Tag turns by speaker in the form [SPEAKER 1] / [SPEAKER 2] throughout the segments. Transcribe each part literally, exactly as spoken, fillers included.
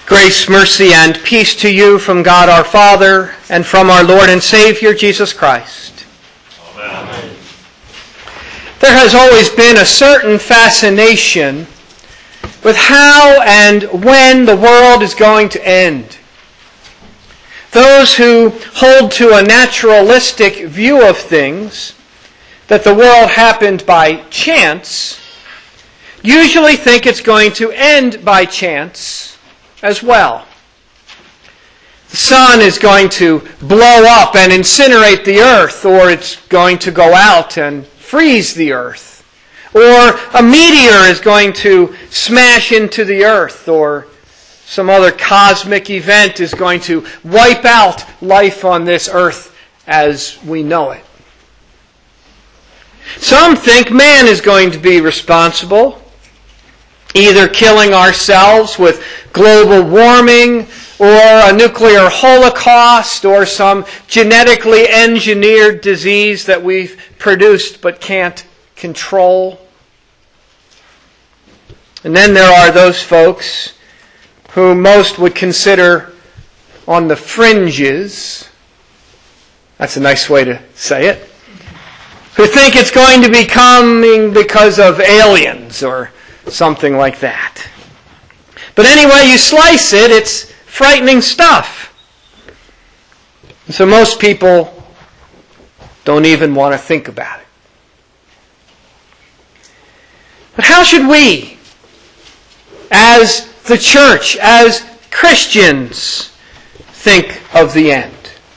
[SPEAKER 1] Grace, mercy, and peace to you from God our Father and from our Lord and Savior, Jesus Christ.
[SPEAKER 2] Amen.
[SPEAKER 1] There has always been a certain fascination with how and when the world is going to end. Those who hold to a naturalistic view of things, that the world happened by chance, usually think it's going to end by chance as well. The sun is going to blow up and incinerate the earth, or it's going to go out and freeze the earth. Or a meteor is going to smash into the earth, or some other cosmic event is going to wipe out life on this earth as we know it. Some think man is going to be responsible, either killing ourselves with global warming, or a nuclear holocaust, or some genetically engineered disease that we've produced but can't control. And then there are those folks who most would consider on the fringes, that's a nice way to say it, who think it's going to be coming because of aliens or something like that. But anyway you slice it, it's frightening stuff. And so most people don't even want to think about it. But how should we, as the church, as Christians, think of the end?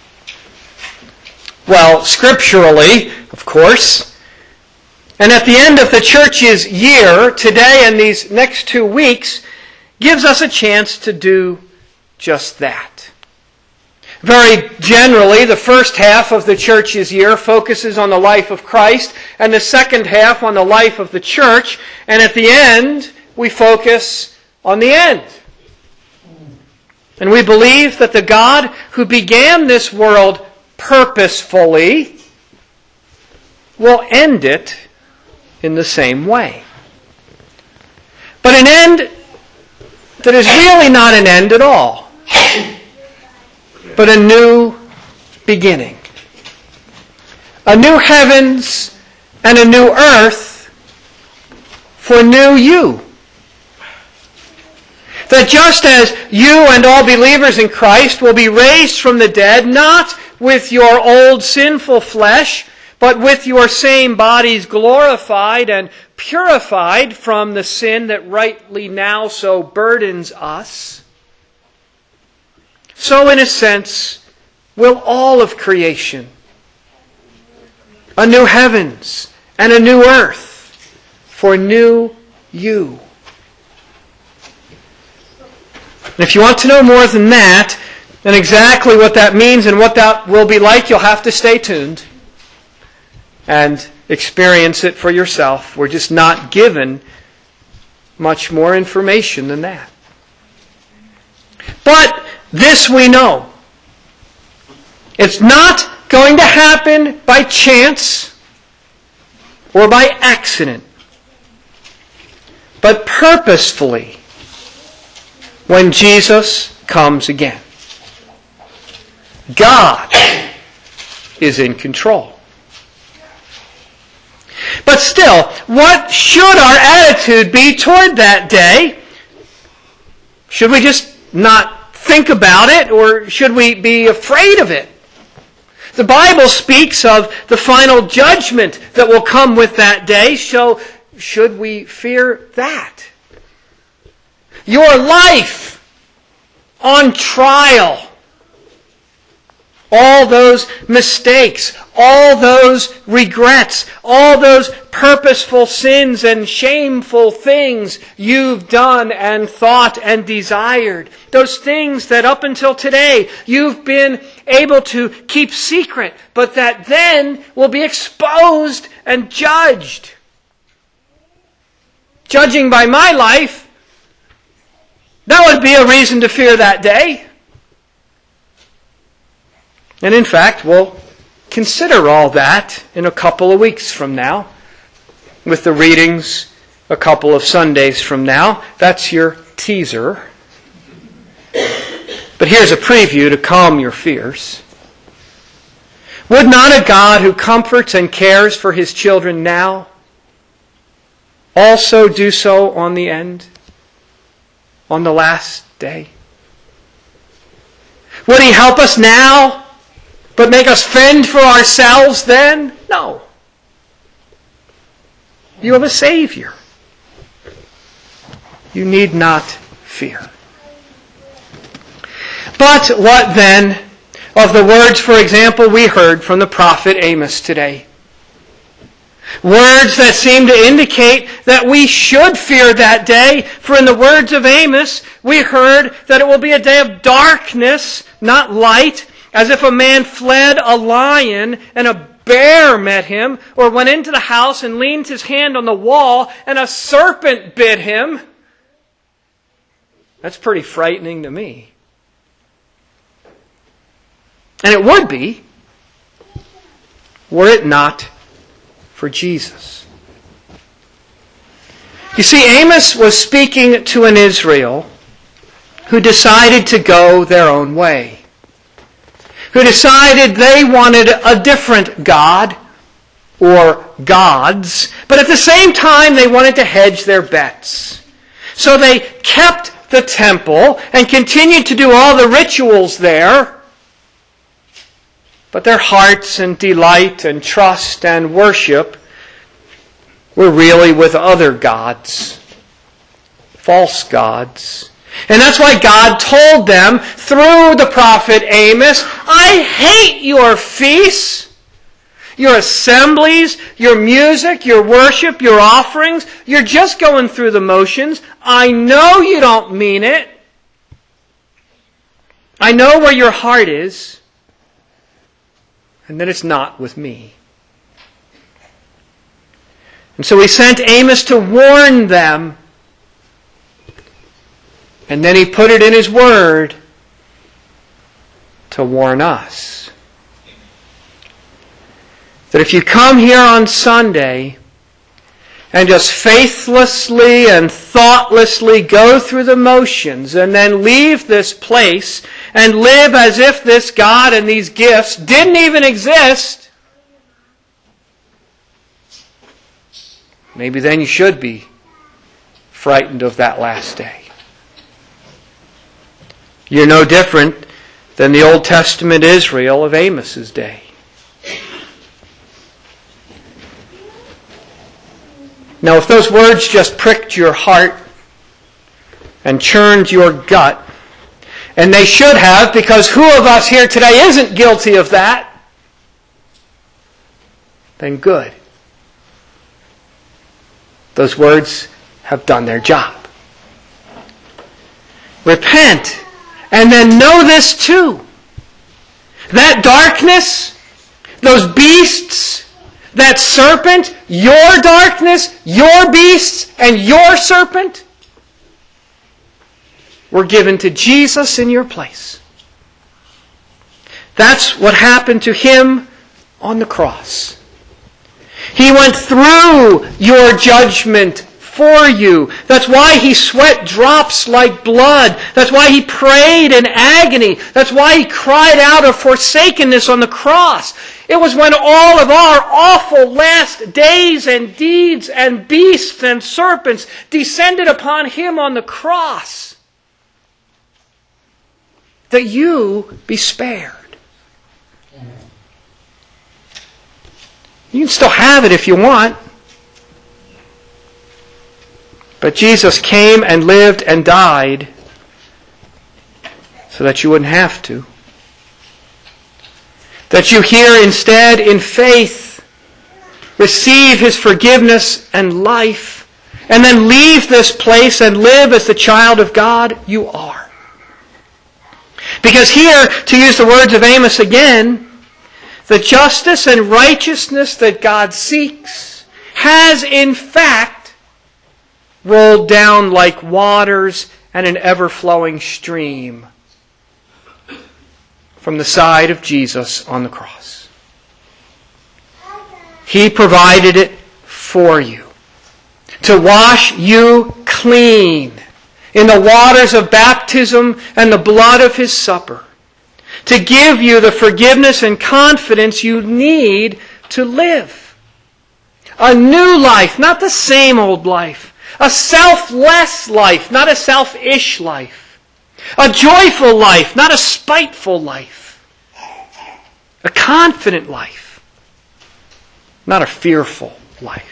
[SPEAKER 1] Well, scripturally, of course. And at the end of the church's year, today and these next two weeks, gives us a chance to do just that. Very generally, the first half of the church's year focuses on the life of Christ, and the second half on the life of the church, and at the end, we focus on the end. And we believe that the God who began this world purposefully will end it in the same way. But an end that is really not an end at all, but a new beginning. A new heavens and a new earth for new you. That just as you and all believers in Christ will be raised from the dead, not with your old sinful flesh, but with your same bodies glorified and purified from the sin that rightly now so burdens us, so in a sense will all of creation. A new heavens and a new earth for new you. And if you want to know more than that, and exactly what that means and what that will be like, you'll have to stay tuned and experience it for yourself. We're just not given much more information than that. But this we know. It's not going to happen by chance or by accident, but purposefully when Jesus comes again. God is in control. But still, what should our attitude be toward that day? Should we just not think about it, or should we be afraid of it? The Bible speaks of the final judgment that will come with that day, so should we fear that? Your life on trial. All those mistakes, all those regrets, all those purposeful sins and shameful things you've done and thought and desired. Those things that up until today you've been able to keep secret, but that then will be exposed and judged. Judging by my life, that would be a reason to fear that day. And in fact, we'll consider all that in a couple of weeks from now, with the readings a couple of Sundays from now. That's your teaser. But here's a preview to calm your fears. Would not a God who comforts and cares for His children now also do so on the end, on the last day? Would He help us now, but make us fend for ourselves then? No. You have a Savior. You need not fear. But what then of the words, for example, we heard from the prophet Amos today? Words that seem to indicate that we should fear that day. For in the words of Amos, we heard that it will be a day of darkness, not light, as if a man fled a lion and a bear met him, or went into the house and leaned his hand on the wall and a serpent bit him. That's pretty frightening to me. And it would be, were it not for Jesus. You see, Amos was speaking to an Israel who decided to go their own way, who decided they wanted a different God or gods, but at the same time they wanted to hedge their bets. So they kept the temple and continued to do all the rituals there, but their hearts and delight and trust and worship were really with other gods, false gods. And that's why God told them through the prophet Amos, I hate your feasts, your assemblies, your music, your worship, your offerings. You're just going through the motions. I know you don't mean it. I know where your heart is, and that it's not with me. And so he sent Amos to warn them. And then he put it in his word to warn us. That if you come here on Sunday and just faithlessly and thoughtlessly go through the motions and then leave this place and live as if this God and these gifts didn't even exist, maybe then you should be frightened of that last day. You're no different than the Old Testament Israel of Amos's day. Now, if those words just pricked your heart and churned your gut, and they should have, because who of us here today isn't guilty of that, then good. Those words have done their job. Repent, and then know this too. That darkness, those beasts, that serpent, your darkness, your beasts, and your serpent were given to Jesus in your place. That's what happened to Him on the cross. He went through your judgment for you. That's why He sweat drops like blood. That's why He prayed in agony. That's why He cried out of forsakenness on the cross. It was when all of our awful last days and deeds and beasts and serpents descended upon Him on the cross that you be spared. You can still have it if you want. But Jesus came and lived and died so that you wouldn't have to. That you here instead, in faith, receive His forgiveness and life, and then leave this place and live as the child of God you are. Because here, to use the words of Amos again, the justice and righteousness that God seeks has in fact rolled down like waters and an ever-flowing stream from the side of Jesus on the cross. He provided it for you to wash you clean in the waters of baptism and the blood of His supper, to give you the forgiveness and confidence you need to live. A new life, not the same old life. A selfless life, not a selfish life. A joyful life, not a spiteful life. A confident life, not a fearful life.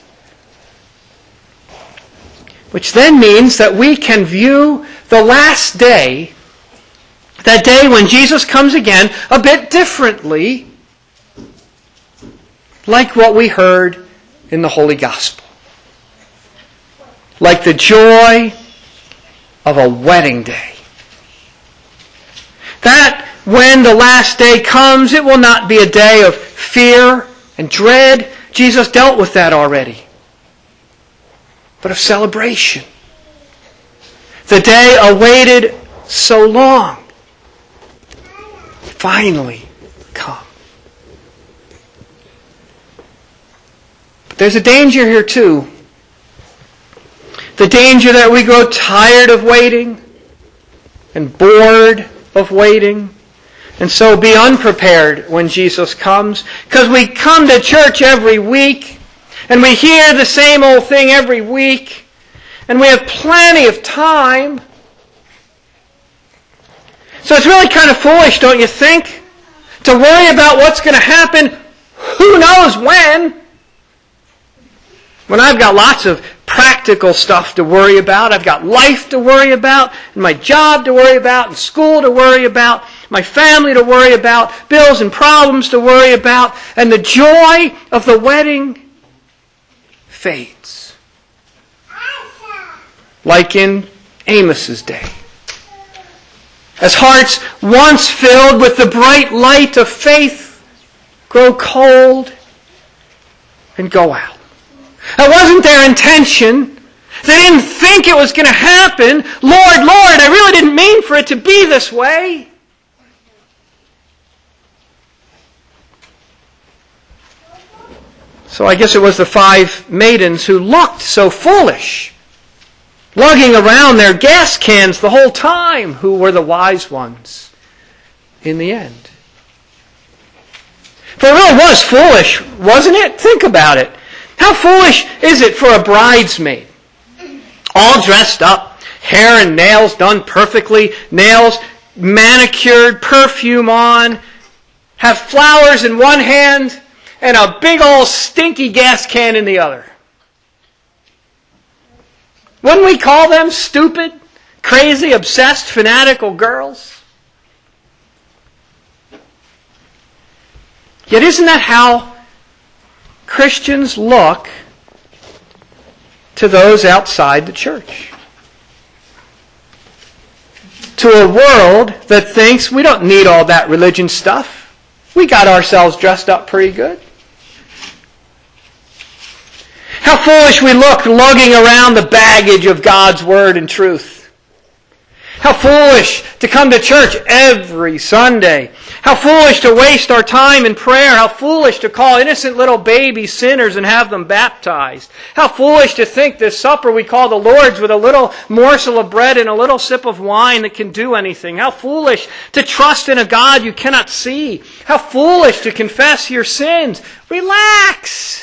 [SPEAKER 1] Which then means that we can view the last day, that day when Jesus comes again, a bit differently, like what we heard in the Holy Gospel. Like the joy of a wedding day. That when the last day comes, it will not be a day of fear and dread. Jesus dealt with that already. But of celebration. The day awaited so long. Finally come. But there's a danger here too. The danger that we grow tired of waiting and bored of waiting, and so be unprepared when Jesus comes, because we come to church every week and we hear the same old thing every week, and we have plenty of time. So it's really kind of foolish, don't you think, to worry about what's going to happen who knows when, when I've got lots of practical stuff to worry about. I've got life to worry about, and my job to worry about, and school to worry about, my family to worry about, bills and problems to worry about, and the joy of the wedding fades. Like in Amos's day. As hearts once filled with the bright light of faith grow cold and go out. That wasn't their intention. They didn't think it was going to happen. Lord, Lord, I really didn't mean for it to be this way. So I guess it was the five maidens who looked so foolish, lugging around their gas cans the whole time, who were the wise ones in the end. For it really was foolish, wasn't it? Think about it. How foolish is it for a bridesmaid? All dressed up, hair and nails done perfectly, nails manicured, perfume on, have flowers in one hand and a big old stinky gas can in the other. Wouldn't we call them stupid, crazy, obsessed, fanatical girls? Yet isn't that how Christians look to those outside the church? To a world that thinks we don't need all that religion stuff. We got ourselves dressed up pretty good. How foolish we look lugging around the baggage of God's Word and truth. How foolish to come to church every Sunday. How foolish to waste our time in prayer. How foolish to call innocent little baby sinners and have them baptized. How foolish to think this supper we call the Lord's with a little morsel of bread and a little sip of wine that can do anything. How foolish to trust in a God you cannot see. How foolish to confess your sins. Relax,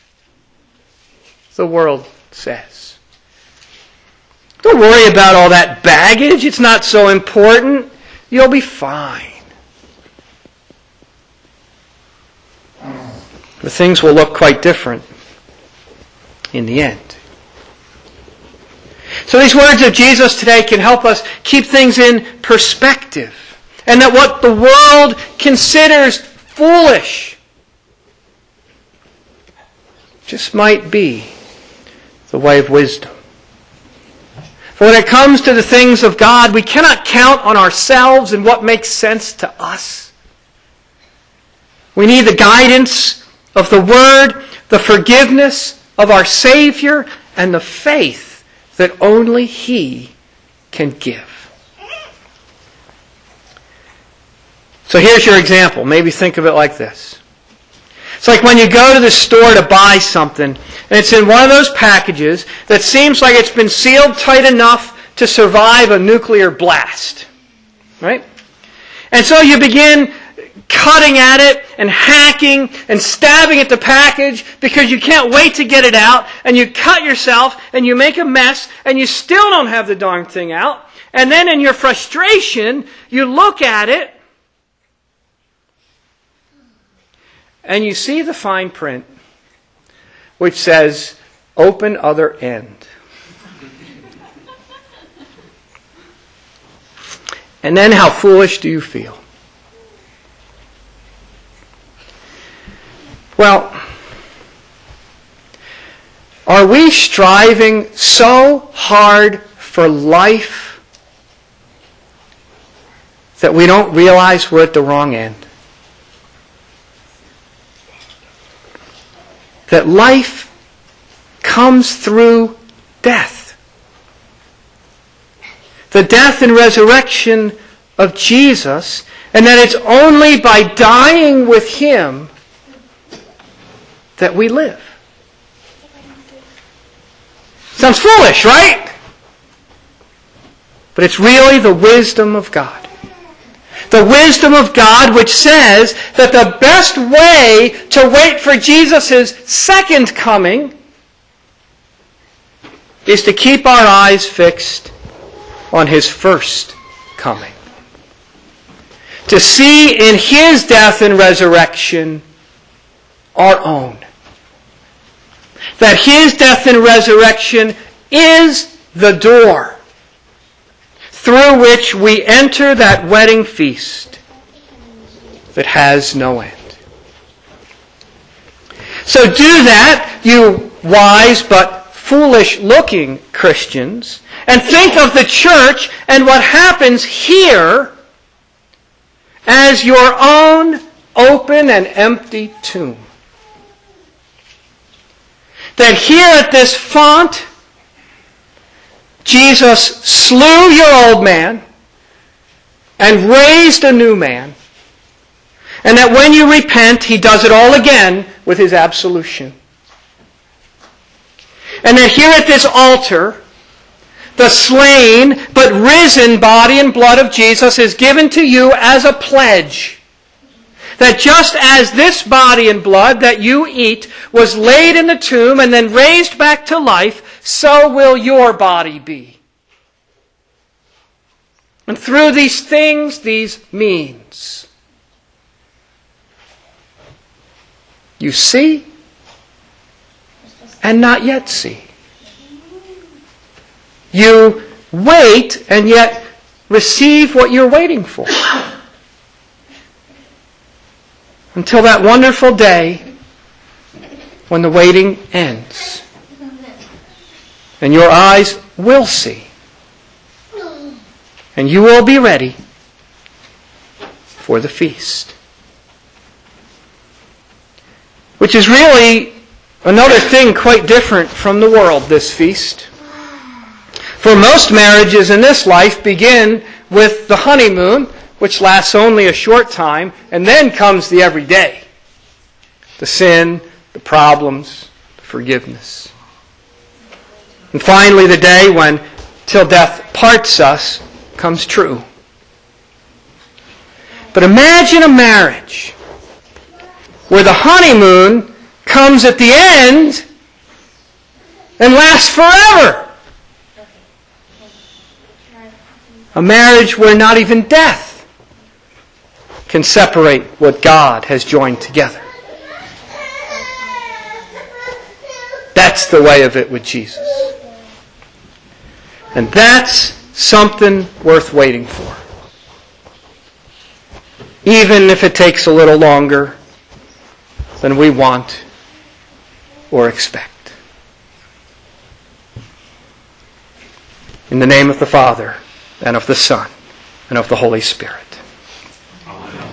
[SPEAKER 1] the world says. Don't worry about all that baggage. It's not so important. You'll be fine. But things will look quite different in the end. So these words of Jesus today can help us keep things in perspective. And that what the world considers foolish just might be the way of wisdom. For when it comes to the things of God, we cannot count on ourselves and what makes sense to us. We need the guidance of the Word, the forgiveness of our Savior, and the faith that only He can give. So here's your example. Maybe think of it like this. It's like when you go to the store to buy something, and it's in one of those packages that seems like it's been sealed tight enough to survive a nuclear blast. Right? And so you begin cutting at it and hacking and stabbing at the package because you can't wait to get it out, and you cut yourself and you make a mess and you still don't have the darn thing out. And then in your frustration, you look at it and you see the fine print which says, open other end. And then how foolish do you feel? Well, are we striving so hard for life that we don't realize we're at the wrong end? That life comes through death. The death and resurrection of Jesus, and that it's only by dying with Him that we live. Sounds foolish, right? But it's really the wisdom of God. The wisdom of God which says that the best way to wait for Jesus' second coming is to keep our eyes fixed on His first coming. To see in His death and resurrection our own. That His death and resurrection is the door through which we enter that wedding feast that has no end. So do that, you wise but foolish-looking Christians, and think of the church and what happens here as your own open and empty tomb. That here at this font, Jesus slew your old man and raised a new man. And that when you repent, He does it all again with His absolution. And that here at this altar, the slain but risen body and blood of Jesus is given to you as a pledge. That just as this body and blood that you eat was laid in the tomb and then raised back to life, so will your body be. And through these things, these means, you see and not yet see. You wait and yet receive what you're waiting for. Until that wonderful day when the waiting ends. And your eyes will see. And you will be ready for the feast. Which is really another thing quite different from the world, this feast. For most marriages in this life begin with the honeymoon, which lasts only a short time, and then comes the everyday. The sin, the problems, the forgiveness. And finally the day when, till death parts us, comes true. But imagine a marriage where the honeymoon comes at the end and lasts forever. A marriage where not even death can separate what God has joined together. That's the way of it with Jesus. And that's something worth waiting for. Even if it takes a little longer than we want or expect. In the name of the Father, and of the Son, and of the Holy Spirit.